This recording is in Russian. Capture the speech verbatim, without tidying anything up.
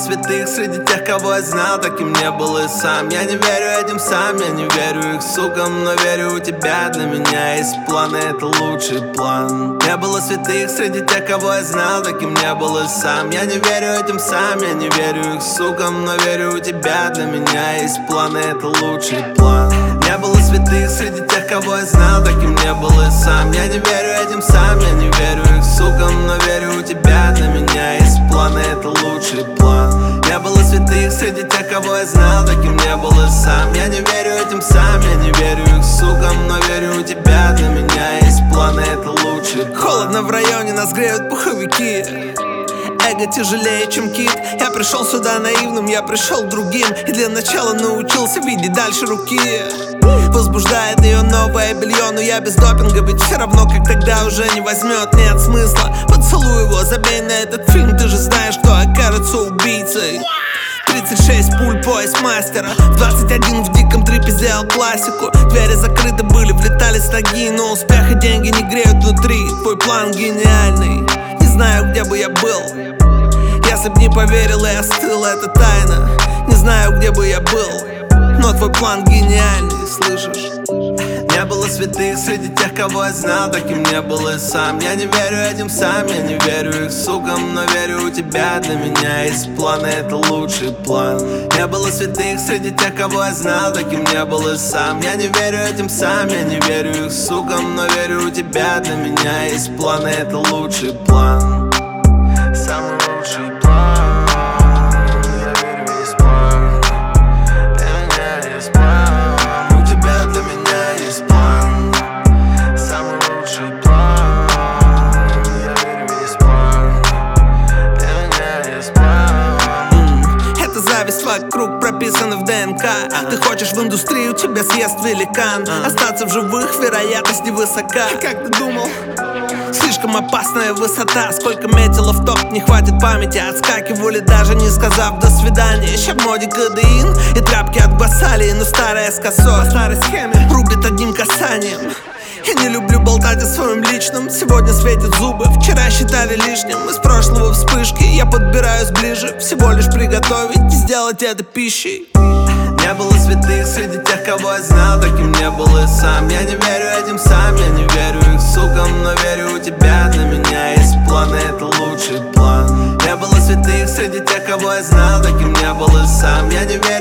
святых среди тех, кого я знал, таким не был и сам. Я не верю этим сам, я не верю их сукам, но верю у тебя. Для меня есть планы, это лучший план. Не было святых среди тех, кого я знал, таким не был и сам. Я не верю этим сам, я не верю их сукам, но верю у тебя. Для меня есть планы, это лучший план. Не было святых среди тех, кого я знал, таким не был и сам. Я не верю этим сам, я не верю их сукам, но верю у тебя. Для меня есть планы, это лучший план. Не было святых среди тех, кого я знал, таким не был и сам. Я не верю этим сам, я не верю их сукам, но верю у тебя. Для меня есть планы, это лучший план. Холодно в районе, нас греют пуховики. Эго тяжелее, чем кит. Я пришел сюда наивным, я пришел другим. И для начала научился видеть дальше руки. Возбуждает ее новое белье, но я без допинга, ведь все равно, как тогда, уже не возьмет. Нет смысла, поцелуй его, забей на этот фильм. Ты же знаешь, что окажется убийцей. Тридцать шесть пуль, пояс мастера. В двадцать один в диком трипе сделал классику. Двери закрыты были, влетали с ноги, но успех и деньги не греют внутри. Твой план гениальный, не знаю, где бы я был, если б не поверил и остыл, это тайна. Не знаю, где бы я был, но твой план гениальный, слышишь? Не было святых среди тех, кого я знал, таким не был и сам. Я не верю этим сам, я не верю их сукам, но верю у тебя. Для меня есть планы, это лучший план. Не было святых среди тех, кого я знал, таким не был и сам. Я не верю этим сам, я не верю их сукам, но верю у тебя. Для меня есть планы, это лучший план. Самый лучший план. Я верю, есть план. Для меня есть план. У тебя для меня есть план. Самый лучший план. Я верю, есть план. Для меня есть план. mm. Эта зависть вокруг прописана в ДНК. Ты хочешь в индустрию, тебя съест великан. Остаться в живых, вероятность невысока. Как ты думал? Слишком опасная высота. Сколько метило в топ, не хватит памяти. Отскакивали, даже не сказав до свидания. Еще в моде кодеин и тряпки от басалии, но старая с косой, по старой схеме, рубит одним касанием. Я не люблю болтать о своем личном. Сегодня светят зубы, вчера считали лишним. Из прошлого вспышки я подбираюсь ближе. Всего лишь приготовить и сделать это пищей. Не было святых среди тех, кого я знал, таким не был и сам. Я не верю этим сам, я не верю их сукам, но верю у тебя. Для меня есть планы, это лучший план. Не было святых среди тех, кого я знал, таким не был и сам. Я не верю